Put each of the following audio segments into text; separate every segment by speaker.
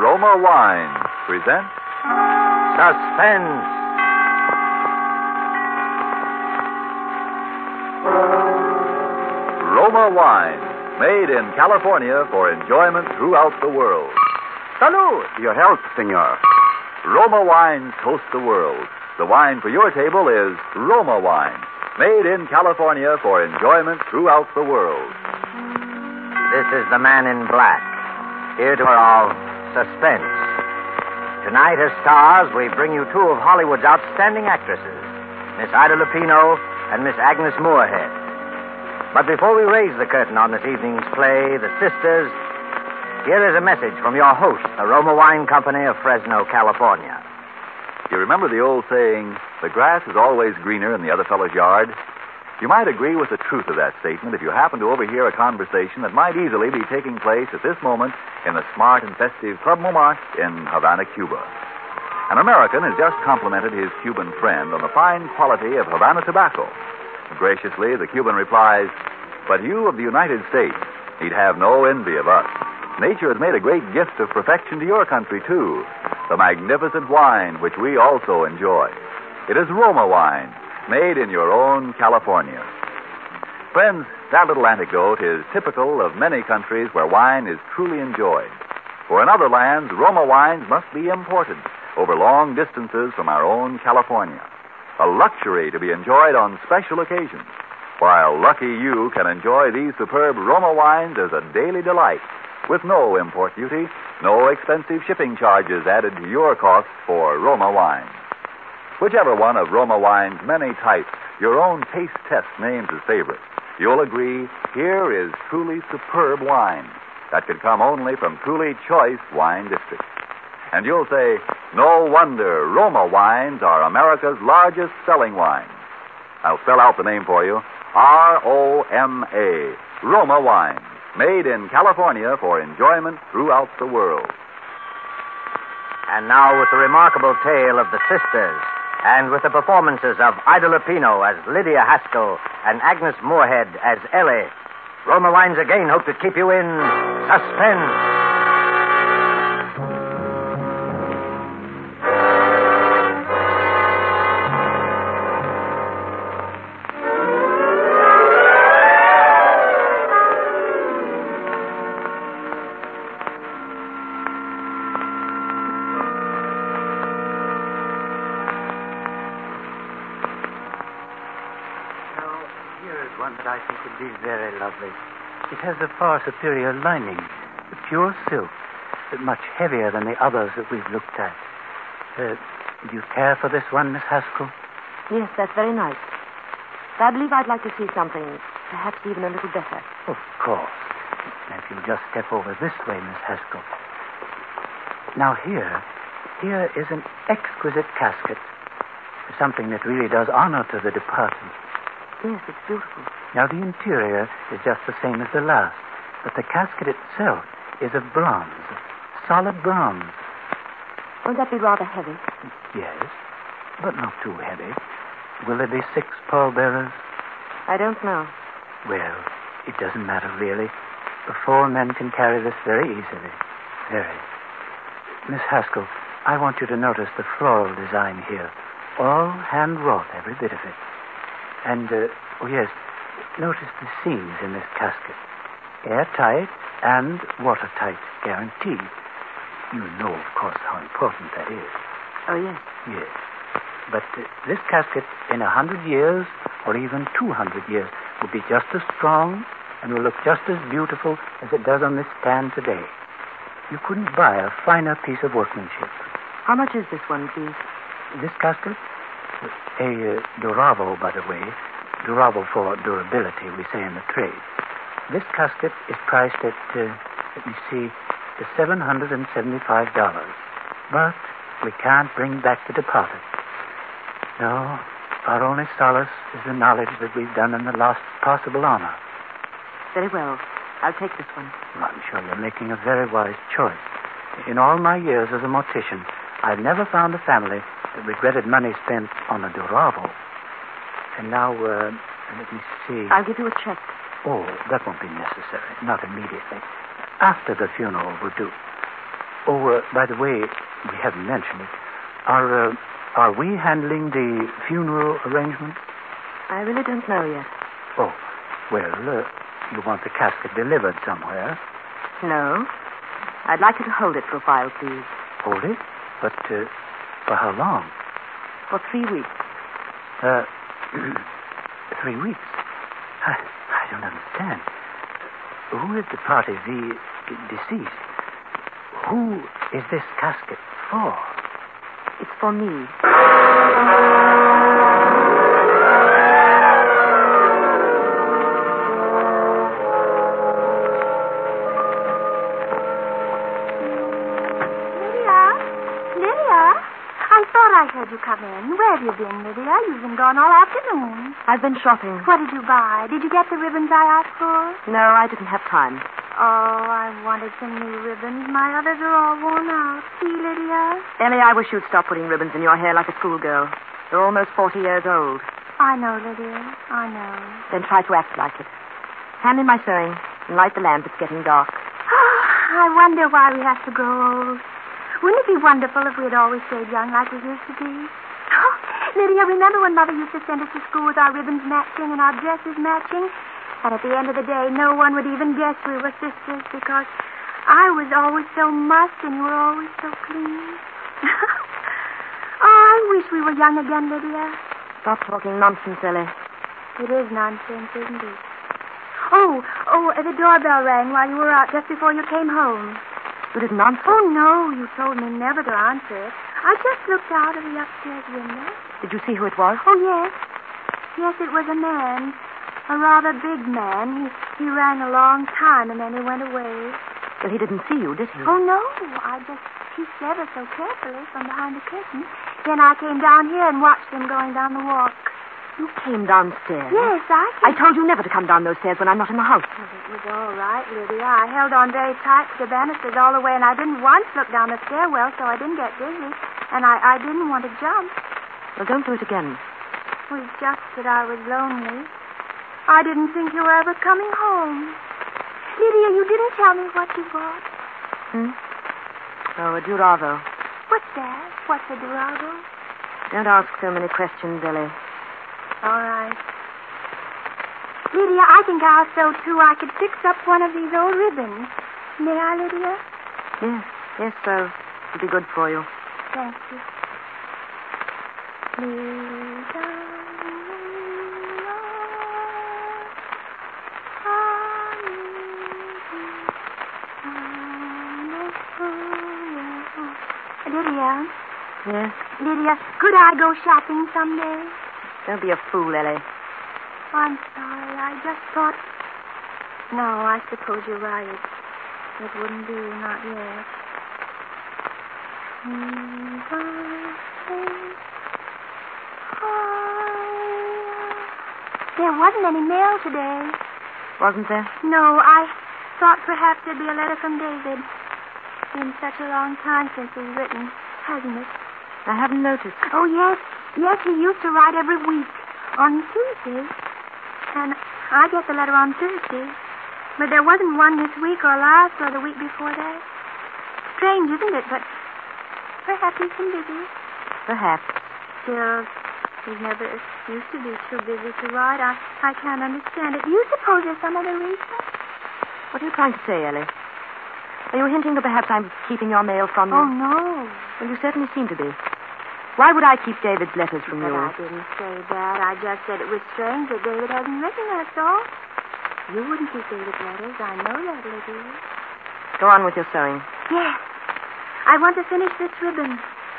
Speaker 1: Roma Wines present
Speaker 2: Suspense.
Speaker 1: Roma Wines, made in California for enjoyment throughout the world.
Speaker 2: Salud.
Speaker 3: Your health, senor.
Speaker 1: Roma Wines toast the world. The wine for your table is Roma Wine, made in California for enjoyment throughout the world.
Speaker 2: This is the Man in Black. Here to all Suspense. Tonight as stars, we bring you two of Hollywood's outstanding actresses, Miss Ida Lupino and Miss Agnes Moorehead. But before we raise the curtain on this evening's play, The Sisters, here is a message from your host, the Roma Wine Company of Fresno, California.
Speaker 1: You remember the old saying, the grass is always greener in the other fellow's yard? You might agree with the truth of that statement if you happen to overhear a conversation that might easily be taking place at this moment in the smart and festive Club Montmartre in Havana, Cuba. An American has just complimented his Cuban friend on the fine quality of Havana tobacco. Graciously, the Cuban replies, "But you of the United States need have no envy of us. Nature has made a great gift of perfection to your country, too. The magnificent wine which we also enjoy. It is Roma wine, made in your own California." Friends, that little anecdote is typical of many countries where wine is truly enjoyed. For in other lands, Roma wines must be imported over long distances from our own California. A luxury to be enjoyed on special occasions, while lucky you can enjoy these superb Roma wines as a daily delight, with no import duty, no expensive shipping charges added to your cost for Roma wines. Whichever one of Roma wine's many types your own taste test names as favorite, you'll agree here is truly superb wine that could come only from truly choice wine districts. And you'll say, no wonder Roma wines are America's largest selling wines. I'll spell out the name for you. R-O-M-A, Roma wines, made in California for enjoyment throughout the world.
Speaker 2: And now with the remarkable tale of The Sisters, and with the performances of Ida Lupino as Lydia Haskell and Agnes Moorehead as Ellie, Roma Wines again hope to keep you in suspense.
Speaker 4: One that I think would be very lovely. It has a far superior lining, pure silk, but much heavier than the others that we've looked at. Do you care for this one, Miss Haskell?
Speaker 5: Yes, that's very nice. But I believe I'd like to see something perhaps even a little better.
Speaker 4: Of course. If you'll just step over this way, Miss Haskell. Now here is an exquisite casket. Something that really does honor to the departed.
Speaker 5: Yes, it's beautiful.
Speaker 4: Now, the interior is just the same as the last, but the casket itself is of bronze, solid bronze.
Speaker 5: Won't that be rather heavy?
Speaker 4: Yes, but not too heavy. Will there be 6 pallbearers?
Speaker 5: I don't know.
Speaker 4: Well, it doesn't matter, really. The 4 men can carry this very easily. Very. Miss Haskell, I want you to notice the floral design here. All hand-wrought, every bit of it. And, yes, notice the seams in this casket. Airtight and watertight, guaranteed. You know, of course, how important that is.
Speaker 5: Oh, yes.
Speaker 4: Yes. But this casket, in 100 years, or even 200 years, will be just as strong and will look just as beautiful as it does on this stand today. You couldn't buy a finer piece of workmanship.
Speaker 5: How much is this one, please?
Speaker 4: This casket? A Duravo, by the way. Duravo for durability, we say in the trade. This casket is priced at, let me see, $775. But we can't bring back the deposit. No, our only solace is the knowledge that we've done in the last possible honor.
Speaker 5: Very well. I'll take this one.
Speaker 4: Well, I'm sure you're making a very wise choice. In all my years as a mortician, I've never found a family that regretted money spent on a Duravo. And now, let me see.
Speaker 5: I'll give you a check.
Speaker 4: Oh, that won't be necessary. Not immediately. After the funeral will do. Oh, by the way, we haven't mentioned it. Are we handling the funeral arrangements?
Speaker 5: I really don't know yet.
Speaker 4: Oh, well, you want the casket delivered somewhere.
Speaker 5: No. I'd like you to hold it for a while, please.
Speaker 4: Hold it? But for how long?
Speaker 5: For 3 weeks.
Speaker 4: 3 weeks? I don't understand. Who is the party, the deceased? Who is this casket for?
Speaker 5: It's for me.
Speaker 3: I heard you come in. Where have you been, Lydia? You've been gone all afternoon.
Speaker 5: I've been shopping.
Speaker 3: What did you buy? Did you get the ribbons I asked for?
Speaker 5: No, I didn't have time.
Speaker 3: Oh, I wanted some new ribbons. My others are all worn out. See, Lydia?
Speaker 5: Ellie, I wish you'd stop putting ribbons in your hair like a schoolgirl. You're almost 40 years old.
Speaker 3: I know, Lydia. I know.
Speaker 5: Then try to act like it. Hand me my sewing and light the lamp. It's getting dark.
Speaker 3: I wonder why we have to grow old. Wouldn't it be wonderful if we had always stayed young like we used to be? Oh, Lydia, remember when Mother used to send us to school with our ribbons matching and our dresses matching? And at the end of the day, no one would even guess we were sisters because I was always so mussed and you were always so clean. Oh, I wish we were young again, Lydia.
Speaker 5: Stop talking nonsense, Ellie.
Speaker 3: It is nonsense, isn't it? Oh, the doorbell rang while you were out just before you came home.
Speaker 5: You didn't answer.
Speaker 3: Oh, no, you told me never to answer it. I just looked out of the upstairs window.
Speaker 5: Did you see who it was?
Speaker 3: Oh, yes. Yes, it was a man. A rather big man. He rang a long time, and then he went away.
Speaker 5: Well, he didn't see you, did he?
Speaker 3: Oh, no. I just peeked ever so carefully from behind the curtain. Then I came down here and watched him going down the walk.
Speaker 5: You came downstairs?
Speaker 3: Yes,
Speaker 5: I told you never to come down those stairs when I'm not in the house.
Speaker 3: Well, it was all right, Lydia. I held on very tight to the banisters all the way, and I didn't once look down the stairwell, so I didn't get dizzy. And I didn't want to jump.
Speaker 5: Well, don't do it again.
Speaker 3: It was just that I was lonely. I didn't think you were ever coming home. Lydia, you didn't tell me what you bought.
Speaker 5: Oh, a Duravo.
Speaker 3: What's that? What's a Duravo?
Speaker 5: Don't ask so many questions, Ellie.
Speaker 3: All right. Lydia, I think I'll sew, too. I could fix up one of these old ribbons. May I, Lydia?
Speaker 5: Yes, so it'll be good for you.
Speaker 3: Thank you. Lydia, Lydia?
Speaker 5: Yes?
Speaker 3: Lydia, could I go shopping someday?
Speaker 5: Don't be a fool, Ellie.
Speaker 3: I'm sorry. I just thought... No, I suppose you're right. It wouldn't do, not yet. There wasn't any mail today.
Speaker 5: Wasn't there?
Speaker 3: No, I thought perhaps there'd be a letter from David. It's been such a long time since he's written, hasn't it?
Speaker 5: I haven't noticed.
Speaker 3: Oh, yes. Yes, he used to write every week on Tuesday. And I get the letter on Thursday. But there wasn't one this week or last or the week before that. Strange, isn't it? But perhaps he's been busy.
Speaker 5: Perhaps.
Speaker 3: Still, he never used to be too busy to write. I can't understand it. Do you suppose there's some other reason?
Speaker 5: What are you trying to say, Ellie? Are you hinting that perhaps I'm keeping your mail from you?
Speaker 3: Oh, no.
Speaker 5: Well, you certainly seem to be. Why would I keep David's letters from
Speaker 3: But
Speaker 5: you?
Speaker 3: I didn't say that. I just said it was strange that David hasn't written, that's all. You wouldn't keep David's letters. I know that, Lydia.
Speaker 5: Go on with your sewing.
Speaker 3: Yes. I want to finish this ribbon.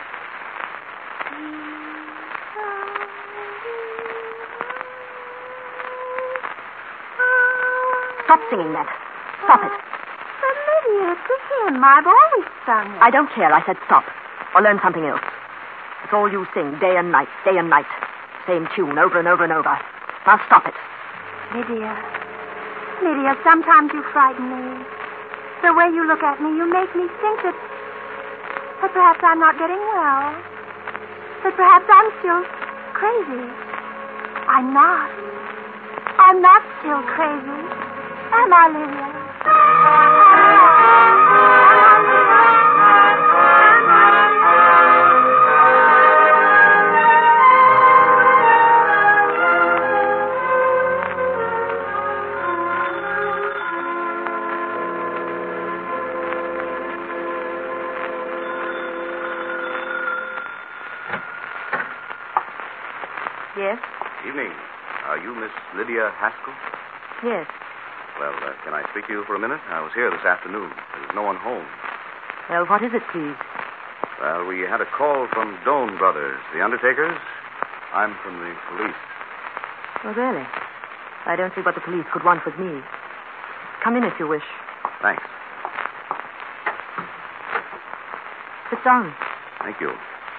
Speaker 5: Stop singing that. Stop it.
Speaker 3: But Lydia, it's a hymn. I've always sung it.
Speaker 5: I don't care. I said stop. Or learn something else. It's all you sing, day and night, day and night. Same tune, over and over and over. Now stop it.
Speaker 3: Lydia, sometimes you frighten me. The way you look at me, you make me think that perhaps I'm not getting well. That perhaps I'm still crazy. I'm not. I'm not still crazy. Am I, Lydia?
Speaker 5: Yes?
Speaker 6: Evening. Are you Miss Lydia Haskell?
Speaker 5: Yes.
Speaker 6: Well, can I speak to you for a minute? I was here this afternoon. There's no one home.
Speaker 5: Well, what is it, please?
Speaker 6: Well, we had a call from Doane Brothers, the undertakers. I'm from the police.
Speaker 5: Oh, really? I don't see what the police could want with me. Come in if you wish.
Speaker 6: Thanks.
Speaker 5: Sit down.
Speaker 6: Thank you.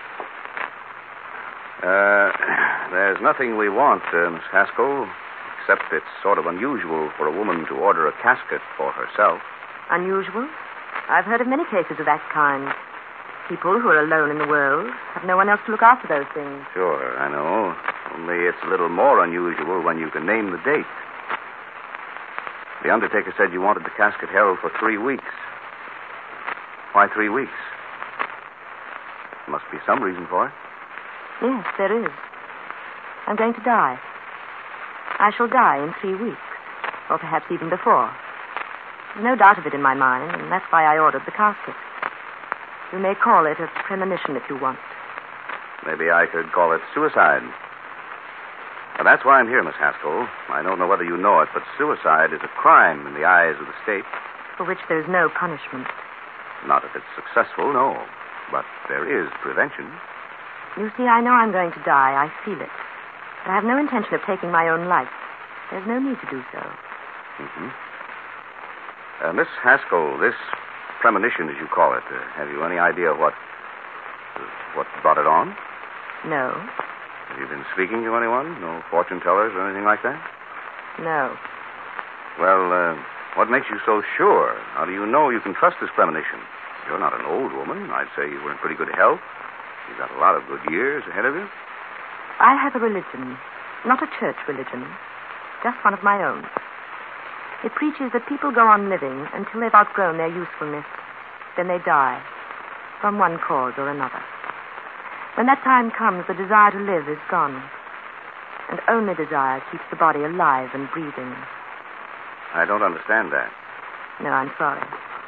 Speaker 6: There's nothing we want, Miss Haskell, except it's sort of unusual for a woman to order a casket for herself.
Speaker 5: Unusual? I've heard of many cases of that kind. People who are alone in the world have no one else to look after those things.
Speaker 6: Sure, I know. Only it's a little more unusual when you can name the date. The undertaker said you wanted the casket held for 3 weeks. Why 3 weeks? There must be some reason for it.
Speaker 5: Yes, there is. I'm going to die. I shall die in 3 weeks, or perhaps even before. There's no doubt of it in my mind, and that's why I ordered the casket. You may call it a premonition if you want.
Speaker 6: Maybe I could call it suicide. Well, that's why I'm here, Miss Haskell. I don't know whether you know it, but suicide is a crime in the eyes of the state.
Speaker 5: For which there's no punishment.
Speaker 6: Not if it's successful, no. But there is prevention.
Speaker 5: You see, I know I'm going to die. I feel it. But I have no intention of taking my own life. There's no need to do so.
Speaker 6: Mm-hmm. Miss Haskell, this premonition, as you call it, have you any idea what brought it on?
Speaker 5: No.
Speaker 6: Have you been speaking to anyone? No fortune tellers or anything like that?
Speaker 5: No.
Speaker 6: Well, what makes you so sure? How do you know you can trust this premonition? You're not an old woman. I'd say you were in pretty good health. You've got a lot of good years ahead of you.
Speaker 5: I have a religion. Not a church religion. Just one of my own. It preaches that people go on living until they've outgrown their usefulness. Then they die. From one cause or another. When that time comes, the desire to live is gone. And only desire keeps the body alive and breathing.
Speaker 6: I don't understand that.
Speaker 5: No, I'm sorry.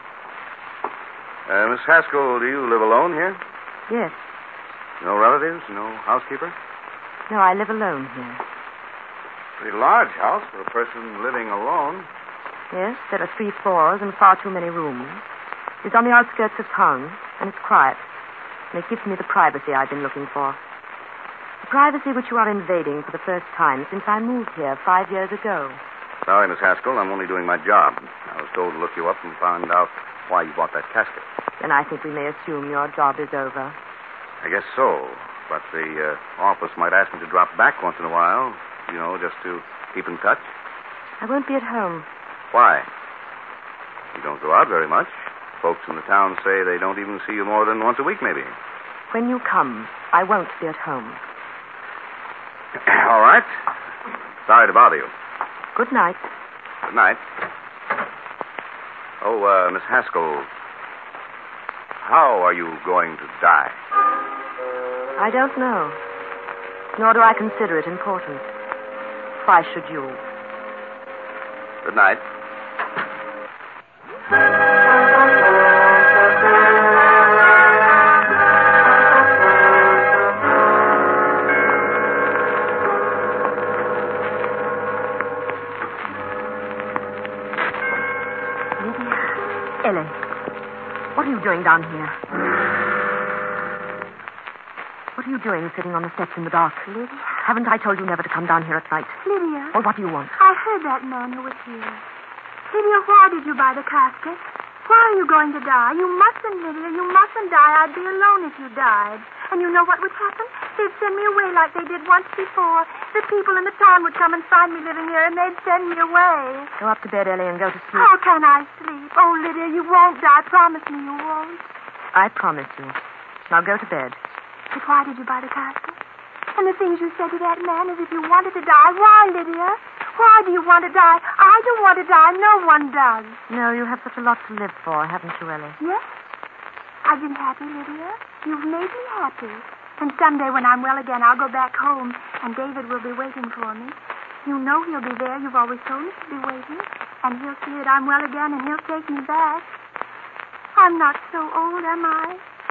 Speaker 6: Miss Haskell, do you live alone here?
Speaker 5: Yes.
Speaker 6: No relatives? No housekeeper?
Speaker 5: No, I live alone here.
Speaker 6: Pretty large house for a person living alone.
Speaker 5: Yes, there are 3 floors and far too many rooms. It's on the outskirts of town, and it's quiet. And it gives me the privacy I've been looking for. The privacy which you are invading for the first time since I moved here 5 years ago.
Speaker 6: Sorry, Miss Haskell, I'm only doing my job. I was told to look you up and find out why you bought that casket.
Speaker 5: Then I think we may assume your job is over.
Speaker 6: I guess so. But the office might ask me to drop back once in a while, just to keep in touch.
Speaker 5: I won't be at home.
Speaker 6: Why? You don't go out very much. Folks in the town say they don't even see you more than once a week, maybe.
Speaker 5: When you come, I won't be at home.
Speaker 6: All right. Sorry to bother you.
Speaker 5: Good night.
Speaker 6: Good night. Oh, Miss Haskell, how are you going to die?
Speaker 5: I don't know. Nor do I consider it important. Why should you?
Speaker 6: Good night.
Speaker 5: Ellen, what are you doing down here? What are you doing sitting on the steps in the dark?
Speaker 3: Lydia?
Speaker 5: Haven't I told you never to come down here at night?
Speaker 3: Lydia?
Speaker 5: Well, what do you want?
Speaker 3: I heard that man who was here. Lydia, why did you buy the casket? Why are you going to die? You mustn't, Lydia. You mustn't die. I'd be alone if you died. And you know what would happen? They'd send me away like they did once before. The people in the town would come and find me living here, and they'd send me away.
Speaker 5: Go up to bed, Ellie, and go to sleep.
Speaker 3: How can I sleep? Oh, Lydia, you won't die. Promise me you won't.
Speaker 5: I promise you. Now go to bed.
Speaker 3: But why did you buy the casket? And the things you said to that man as if you wanted to die. Why, Lydia? Why do you want to die? I don't want to die. No one does.
Speaker 5: No, you have such a lot to live for, haven't you, Ellie?
Speaker 3: Yes. I've been happy, Lydia. You've made me happy. And someday when I'm well again, I'll go back home, and David will be waiting for me. You know he'll be there. You've always told me to be waiting. And he'll see that I'm well again, and he'll take me back. I'm not so old, am I?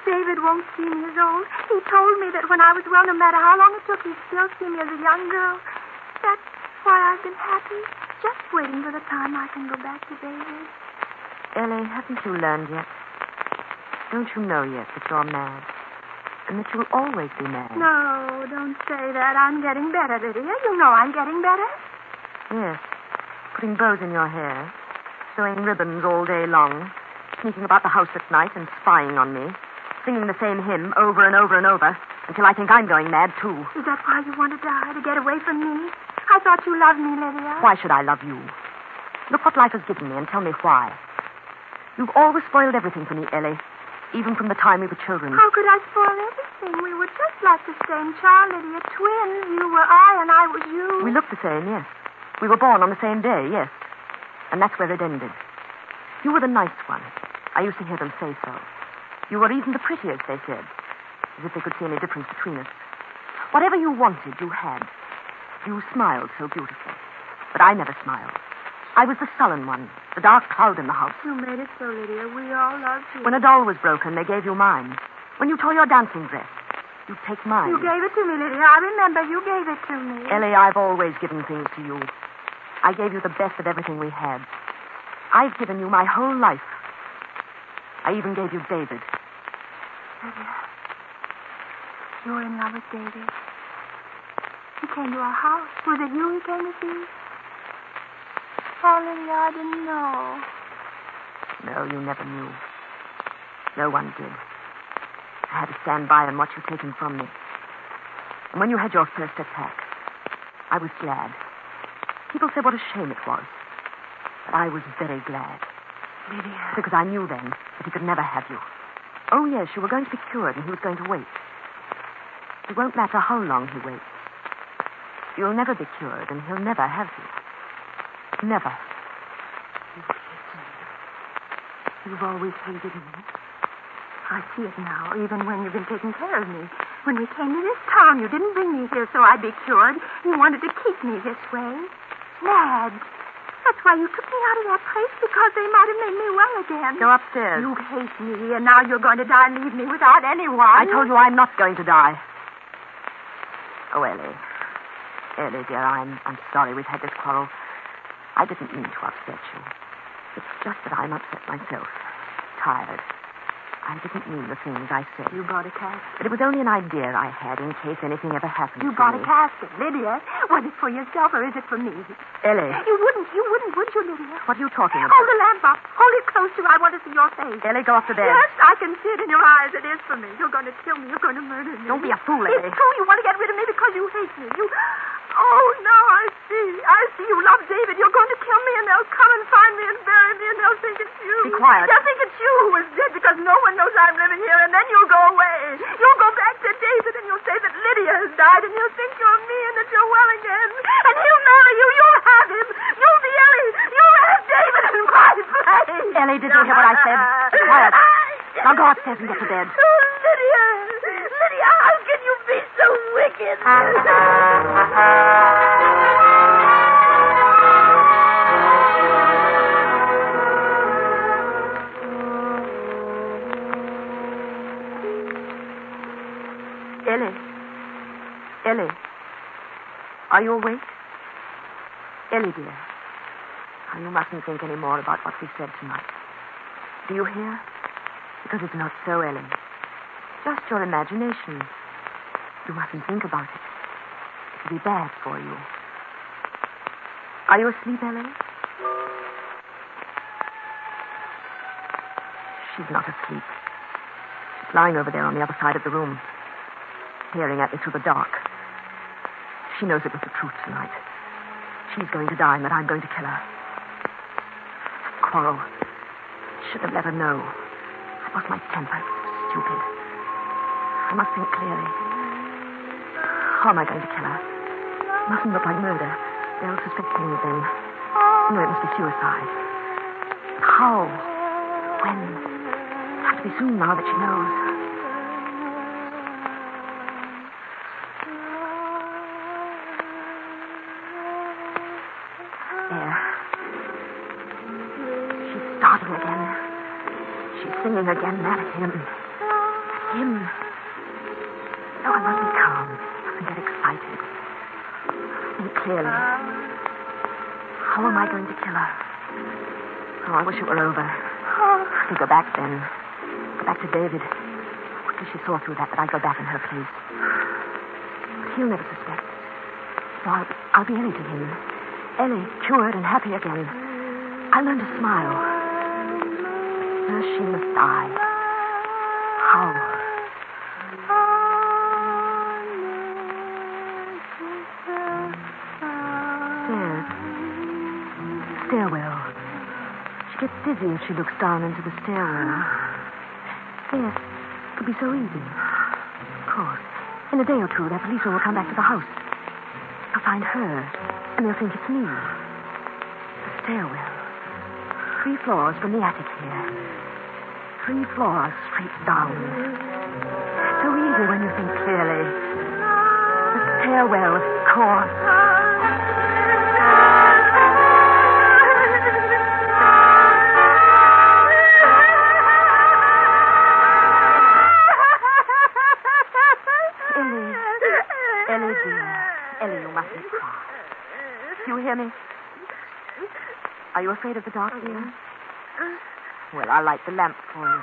Speaker 3: David won't see me as old. He told me that when I was well, no matter how long it took, he'd still see me as a young girl. That's why I've been happy, just waiting for the time I can go back to David.
Speaker 5: Ellie, haven't you learned yet? Don't you know yet that you're mad? And that you'll always be mad?
Speaker 3: No, don't say that. I'm getting better, Lydia. You know I'm getting better.
Speaker 5: Yes. Putting bows in your hair, sewing ribbons all day long, sneaking about the house at night and spying on me, singing the same hymn over and over and over until I think I'm going mad, too.
Speaker 3: Is that why you want to die, to get away from me? I thought you loved me, Lydia.
Speaker 5: Why should I love you? Look what life has given me and tell me why. You've always spoiled everything for me, Ellie, even from the time we were children.
Speaker 3: How could I spoil everything? We were just like the same child, Lydia. Twins. You were I and I was you.
Speaker 5: We looked the same, yes. We were born on the same day, yes. And that's where it ended. You were the nice one. I used to hear them say so. You were even the prettiest, they said, as if they could see any difference between us. Whatever you wanted, you had. You smiled so beautifully. But I never smiled. I was the sullen one, the dark cloud in the house.
Speaker 3: You made it so, Lydia. We all loved you.
Speaker 5: When a doll was broken, they gave you mine. When you tore your dancing dress, you'd take mine.
Speaker 3: You gave it to me, Lydia. I remember you gave it to me.
Speaker 5: Ellie, I've always given things to you. I gave you the best of everything we had. I've given you my whole life. I even gave you David.
Speaker 3: Lydia, you're in love with David. He came to our house. Was it you he came to see? Oh, Lydia, I didn't know.
Speaker 5: No, you never knew. No one did. I had to stand by and watch you taken from me. And when you had your first attack, I was glad. People said what a shame it was. But I was very glad.
Speaker 3: Lydia.
Speaker 5: Because I knew then that he could never have you. Oh, yes, you were going to be cured and he was going to wait. It won't matter how long he waits. You'll never be cured and he'll never have you. Never.
Speaker 3: You hate me. You've always hated me. I see it now, even when you've been taking care of me. When we came to this town, you didn't bring me here so I'd be cured. You wanted to keep me this way. Mad. That's why you took me out of that place, because they might have made me well again.
Speaker 5: Go upstairs.
Speaker 3: You hate me, and now you're going to die and leave me without anyone.
Speaker 5: I told you I'm not going to die. Oh, Ellie. Ellie, dear, I'm sorry we've had this quarrel. I didn't mean to upset you. It's just that I'm upset myself. Tired. I didn't mean the things I said.
Speaker 3: You bought a casket.
Speaker 5: But it was only an idea I had in case anything ever happened
Speaker 3: You
Speaker 5: to
Speaker 3: bought
Speaker 5: me.
Speaker 3: a casket, Lydia. Was it for yourself or is it for me?
Speaker 5: Ellie.
Speaker 3: You wouldn't, would you, Lydia?
Speaker 5: What are you talking about?
Speaker 3: Hold the lamp up. Hold it close to. I want to see your face.
Speaker 5: Ellie, go off to bed.
Speaker 3: Yes, I can see it in your eyes. It is for me. You're going to kill me. You're going to murder me.
Speaker 5: Don't be a fool, Ellie.
Speaker 3: It's true. You want to get rid of me because you hate me. You... Oh, now I see. I see you love David. You're going to kill me, and they'll come and find me and bury me, and they'll think it's you.
Speaker 5: Be quiet.
Speaker 3: They'll think it's you who is dead because no one knows I'm living here, and then you'll go away. You'll go back to David, and you'll say that Lydia has died, and he'll think you're me and that you're well again. And he'll marry you. You'll have him. You'll be Ellie. You'll have David in my place.
Speaker 5: Ellie, did you hear what I said? Be quiet. Now go upstairs and get to bed.
Speaker 3: Oh, Lydia. Lydia, how can you be so wicked?
Speaker 5: Ellie, are you awake? Ellie, dear. Oh, you mustn't think any more about what we said tonight. Do you hear? Because it's not so, Ellie. Just your imagination. You mustn't think about it. It'll be bad for you. Are you asleep, Ellie? She's not asleep. She's lying over there on the other side of the room, staring at me through the dark. She knows it was the truth tonight. She's going to die and that I'm going to kill her. Quarrel. Should have let her know. I lost my temper. Stupid. I must think clearly. How am I going to kill her? Mustn't look like murder. They'll suspect anything. No, it must be suicide. How? When? It has to be soon now that she knows. There. She's starting again. She's singing again that hymn. him. No, I must be calm. I mustn't get excited. Think clearly. How am I going to kill her? Oh, I wish it were over. I could go back then. Go back to David. Quickly she saw through that I'd go back in her place. But he'll never suspect. No, I'll be Ellie to him. Ellie, cured and happy again. I'll learn to smile. First she must die. How? Stairs. Stairwell. She gets dizzy if she looks down into the stairwell. Yes, it could be so easy. Of course. In a day or two, that policeman will come back to the house. They'll find her, and they'll think it's me. The stairwell. 3 floors from the attic here. 3 floors straight down. So easy when you think clearly. The stairwell, of course. Ellie, dear. Ellie, you mustn't cry. Do you hear me? Are you afraid of the dark, dear? Well, I'll light the lamp for you.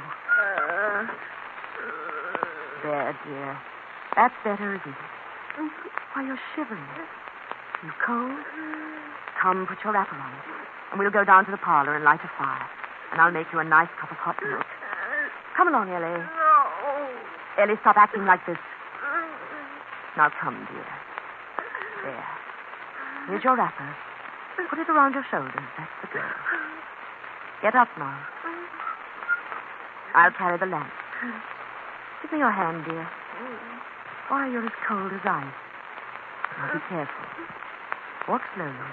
Speaker 5: There, dear. That's better, isn't it? Why, you're shivering. You cold? Come, put your wrapper on. And we'll go down to the parlor and light a fire. And I'll make you a nice cup of hot milk. Come along, Ellie. No. Ellie, stop acting like this. Now come, dear. There. Here's your wrapper. Put it around your shoulders. That's the girl. Get up now. I'll carry the lamp. Give me your hand, dear. Why, you're as cold as ice. Now be careful. Walk slowly.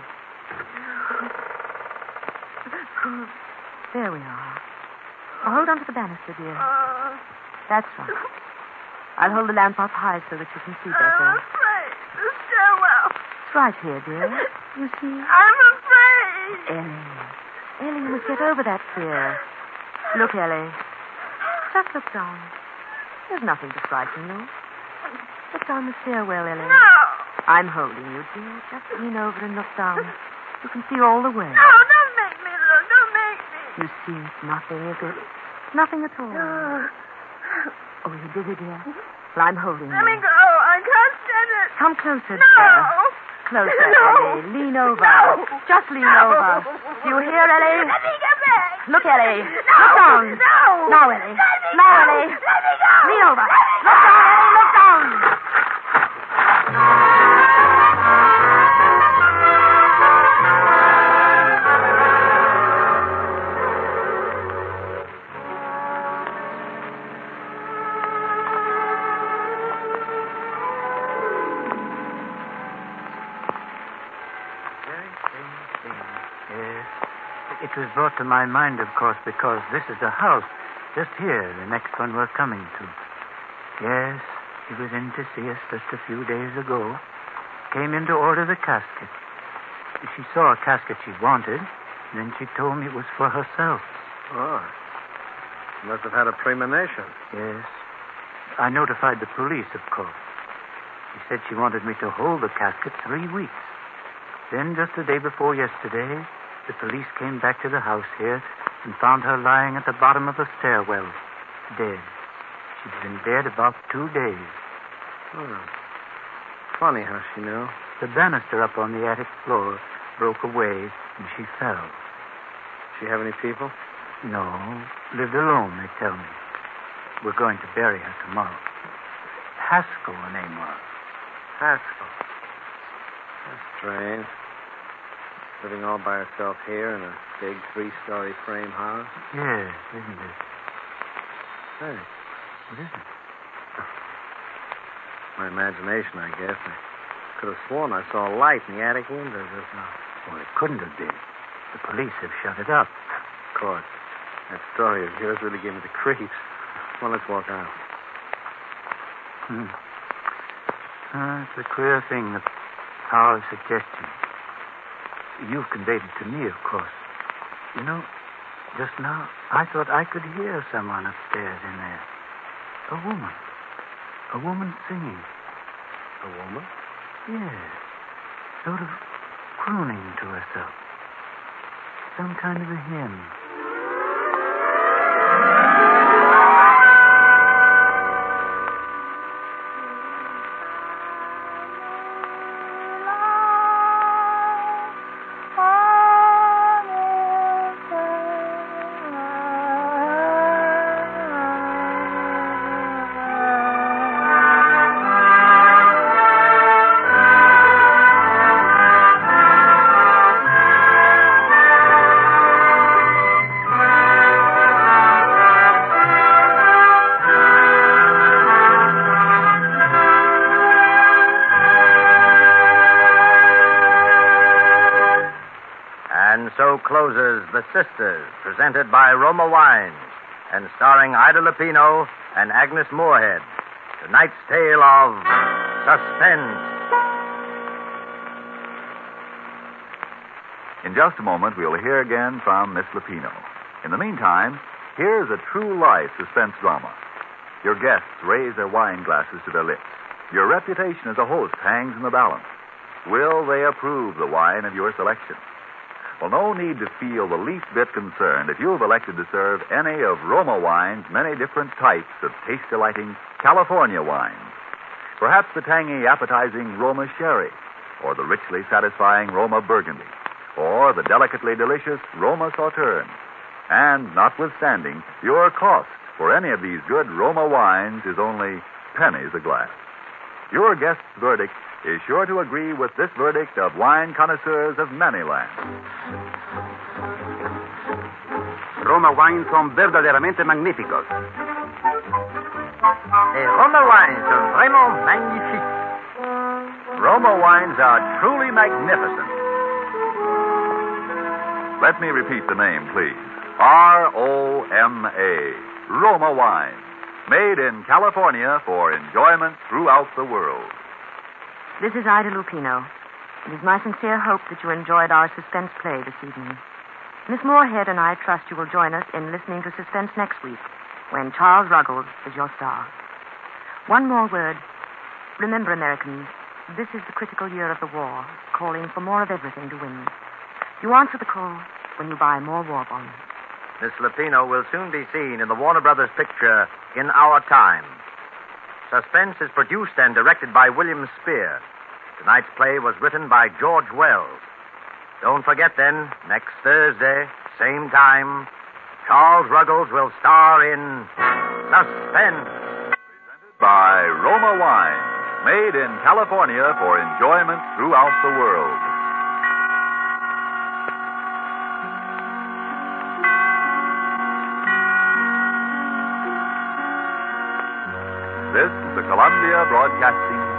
Speaker 5: There we are. Now hold on to the banister, dear. That's right. I'll hold the lamp up high so that you can see better.
Speaker 3: I'm afraid. The stairwell.
Speaker 5: It's right here, dear. You see?
Speaker 3: I'm afraid.
Speaker 5: Ellie, you must get over that fear. Look, Ellie. Just look down. There's nothing to frighten you. Look down the stairwell, Ellie.
Speaker 3: No.
Speaker 5: I'm holding you, dear. Just lean over and look down. You can see all the way.
Speaker 3: No, don't make me look. Don't make me.
Speaker 5: You see, it's nothing, is it? Nothing at all. Oh, are you dizzy, dear? Well, I'm holding you.
Speaker 3: Let me go. I can't stand it.
Speaker 5: Come closer,
Speaker 3: No.
Speaker 5: dear. Closer,
Speaker 3: No.
Speaker 5: Ellie. Lean over.
Speaker 3: No.
Speaker 5: Just lean
Speaker 3: No.
Speaker 5: over. Do you hear, Ellie?
Speaker 3: Let me get back.
Speaker 5: Look, Ellie.
Speaker 3: No.
Speaker 5: Look down.
Speaker 3: No.
Speaker 5: Now, Ellie.
Speaker 3: Let me
Speaker 5: Now,
Speaker 3: go.
Speaker 5: Ellie.
Speaker 3: Let me go.
Speaker 5: Lean over.
Speaker 3: Let me
Speaker 5: Look
Speaker 3: go.
Speaker 5: down, Ellie. Look down.
Speaker 4: Yes. It was brought to my mind, of course, because this is a house just here, the next one we're coming to. Yes, she was in to see us just a few days ago. Came in to order the casket. She saw a casket she wanted, and then she told me it was for herself.
Speaker 7: Oh. She must have had a premonition.
Speaker 4: Yes. I notified the police, of course. She said she wanted me to hold the casket 3 weeks. Then, just the day before yesterday, the police came back to the house here and found her lying at the bottom of the stairwell, dead. She'd been dead about 2 days.
Speaker 7: Oh. Funny how she knew.
Speaker 4: The banister up on the attic floor broke away, and she fell.
Speaker 7: She have any people?
Speaker 4: No, lived alone, they tell me. We're going to bury her tomorrow. Haskell, her name was.
Speaker 7: Haskell. That's strange. Living all by herself here in a big 3-story frame house.
Speaker 4: Yes, isn't it?
Speaker 7: Hey,
Speaker 4: What is it?
Speaker 7: my imagination, I guess. I could have sworn I saw a light in the attic window just now.
Speaker 4: Well, it couldn't have been. The police have shut it up.
Speaker 7: Of course. That story of yours really gave me the creeps. Well, let's walk out.
Speaker 4: It's a queer thing, the power of suggestion. You've conveyed it to me, of course. You know, just now, I thought I could hear someone upstairs in there. A woman. A woman singing.
Speaker 7: A woman?
Speaker 4: Yes. Sort of crooning to herself. Some kind of a hymn.
Speaker 2: So closes The Sisters, presented by Roma Wines, and starring Ida Lupino and Agnes Moorehead. Tonight's tale of suspense.
Speaker 1: In just a moment, we'll hear again from Miss Lupino. In the meantime, here's a true-life suspense drama. Your guests raise their wine glasses to their lips. Your reputation as a host hangs in the balance. Will they approve the wine of your selection? Well, no need to feel the least bit concerned if you have elected to serve any of Roma Wine's many different types of taste-delighting California wines. Perhaps the tangy, appetizing Roma Sherry, or the richly satisfying Roma Burgundy, or the delicately delicious Roma Sauterne. And notwithstanding, your cost for any of these good Roma wines is only pennies a glass. Your guest's verdict is sure to agree with this verdict of wine connoisseurs of many lands.
Speaker 6: Roma wines son verdaderamente magníficos.
Speaker 2: Roma wines are vraiment magnifiques. Roma wines are truly magnificent.
Speaker 1: Let me repeat the name, please. R-O-M-A. Roma Wine. Made in California for enjoyment throughout the world.
Speaker 5: This is Ida Lupino. It is my sincere hope that you enjoyed our suspense play this evening. Miss Moorehead and I trust you will join us in listening to Suspense next week, when Charles Ruggles is your star. One more word. Remember, Americans, this is the critical year of the war, calling for more of everything to win. You answer the call when you buy more war bonds.
Speaker 2: Miss Lupino will soon be seen in the Warner Brothers picture In Our Time. Suspense is produced and directed by William Spear. Tonight's play was written by George Wells. Don't forget, then, next Thursday, same time, Charles Ruggles will star in Suspense.
Speaker 1: Presented by Roma Wine, made in California for enjoyment throughout the world. This is the Columbia Broadcasting